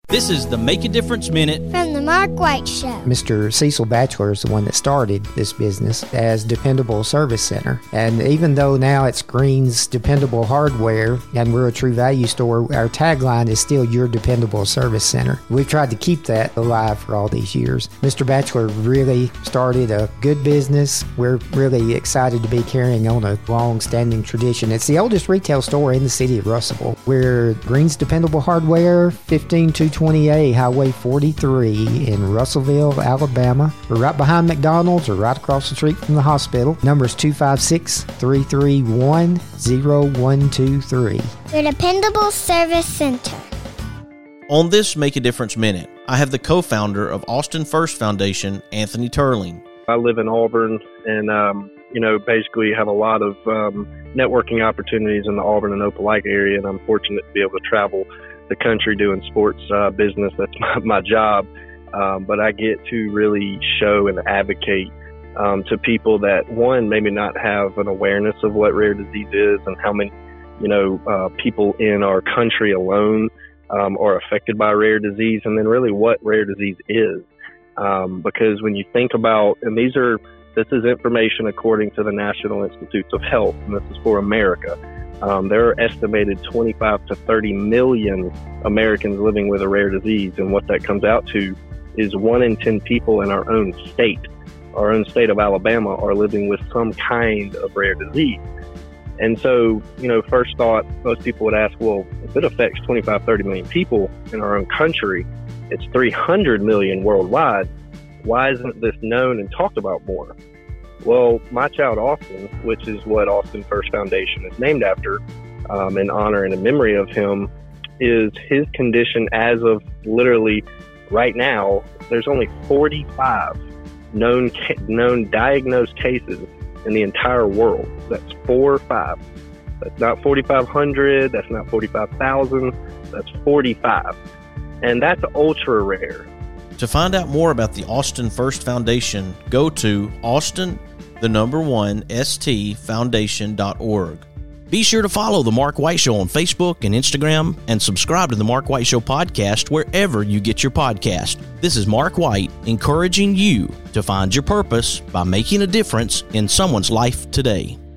This is the Make a Difference Minute from the Mark White Show. Mr. Cecil Batchelor is the one that started this business as Dependable Service Center. And even though now it's Green's Dependable Hardware and we're a True Value store, our tagline is still Your Dependable Service Center. We've tried to keep that alive for all these years. Mr. Batchelor really started a good business. We're really excited to be carrying on a long-standing tradition. It's the oldest retail store in the city of Russellville. We're Green's Dependable Hardware, 15228 Highway 43 in Russellville, Alabama. We're right behind McDonald's or right across the street from the hospital. Number is 256-331-0123. Your Dependable Service Center. On this Make a Difference Minute, I have the co-founder of Austin First Foundation, Anthony Turling. I live in Auburn and, basically have a lot of networking opportunities in the Auburn and Opelika area, and I'm fortunate to be able to travel the country doing sports business. That's my job. But I get to really show and advocate to people that, one, maybe not have an awareness of what rare disease is and how many, people in our country alone are affected by rare disease, and then really what rare disease is. Because when you think about, and this is information according to the National Institutes of Health, and this is for America. There are estimated 25 to 30 million Americans living with a rare disease, and what that comes out to is 1 in 10 people in our own state of Alabama, are living with some kind of rare disease. And so, first thought, most people would ask, well, if it affects 25, 30 million people in our own country, it's 300 million worldwide. Why isn't this known and talked about more? Well, my child Austin, which is what Austin First Foundation is named after, in honor and in memory of him, is his condition as of literally right now. There's only 45 known diagnosed cases in the entire world. That's 4 or 5. That's not 4,500. That's not 45,000. That's 45. And that's ultra rare. To find out more about the Austin First Foundation, go to StFoundation.org. Be sure to follow The Mark White Show on Facebook and Instagram, and subscribe to The Mark White Show podcast wherever you get your podcast. This is Mark White, encouraging you to find your purpose by making a difference in someone's life today.